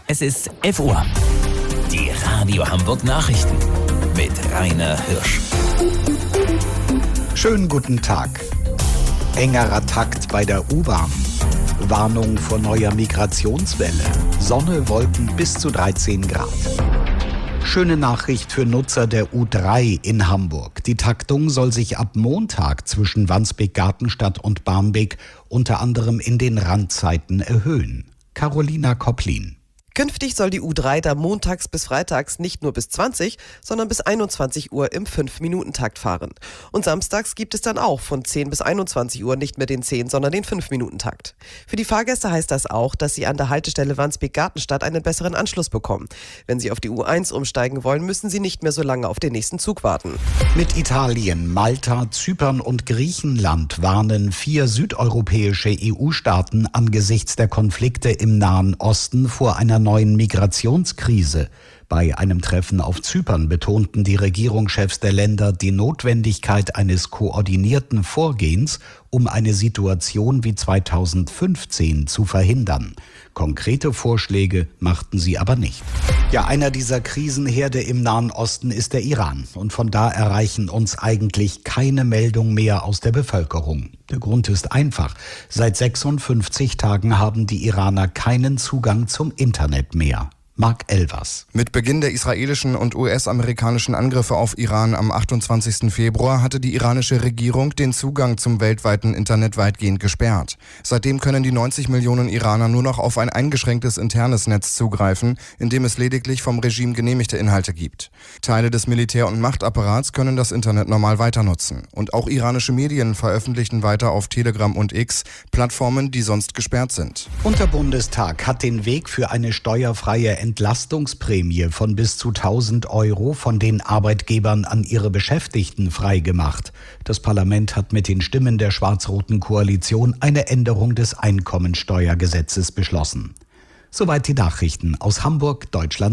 Es ist 11 Uhr. Die Radio Hamburg Nachrichten mit Rainer Hirsch. Schönen guten Tag. Engerer Takt bei der U-Bahn. Warnung vor neuer Migrationswelle. Sonne, Wolken bis zu 13 Grad. Schöne Nachricht für Nutzer der U3 in Hamburg. Die Taktung soll sich ab Montag zwischen Wandsbek-Gartenstadt und Barmbek unter anderem in den Randzeiten erhöhen. Carolina Kopplin. Künftig soll die U3 da montags bis freitags nicht nur bis 20, sondern bis 21 Uhr im 5-Minuten-Takt fahren. Und samstags gibt es dann auch von 10 bis 21 Uhr nicht mehr den 10, sondern den 5-Minuten-Takt. Für die Fahrgäste heißt das auch, dass sie an der Haltestelle Wandsbek-Gartenstadt einen besseren Anschluss bekommen. Wenn sie auf die U1 umsteigen wollen, müssen sie nicht mehr so lange auf den nächsten Zug warten. Mit Italien, Malta, Zypern und Griechenland warnen 4 südeuropäische EU-Staaten angesichts der Konflikte im Nahen Osten vor einer neuen Migrationskrise. Bei einem Treffen auf Zypern betonten die Regierungschefs der Länder die Notwendigkeit eines koordinierten Vorgehens, um eine Situation wie 2015 zu verhindern. Konkrete Vorschläge machten sie aber nicht. Ja, einer dieser Krisenherde im Nahen Osten ist der Iran. Und von da erreichen uns eigentlich keine Meldung mehr aus der Bevölkerung. Der Grund ist einfach. Seit 56 Tagen haben die Iraner keinen Zugang zum Internet mehr. Mark Elvers. Mit Beginn der israelischen und US-amerikanischen Angriffe auf Iran am 28. Februar hatte die iranische Regierung den Zugang zum weltweiten Internet weitgehend gesperrt. Seitdem können die 90 Millionen Iraner nur noch auf ein eingeschränktes internes Netz zugreifen, in dem es lediglich vom Regime genehmigte Inhalte gibt. Teile des Militär- und Machtapparats können das Internet normal weiter nutzen. Und auch iranische Medien veröffentlichen weiter auf Telegram und X Plattformen, die sonst gesperrt sind. Und der Bundestag hat den Weg für eine steuerfreie Entlastungsprämie von bis zu 1.000 Euro von den Arbeitgebern an ihre Beschäftigten freigemacht. Das Parlament hat mit den Stimmen der schwarz-roten Koalition eine Änderung des Einkommensteuergesetzes beschlossen. Soweit die Nachrichten aus Hamburg, Deutschland.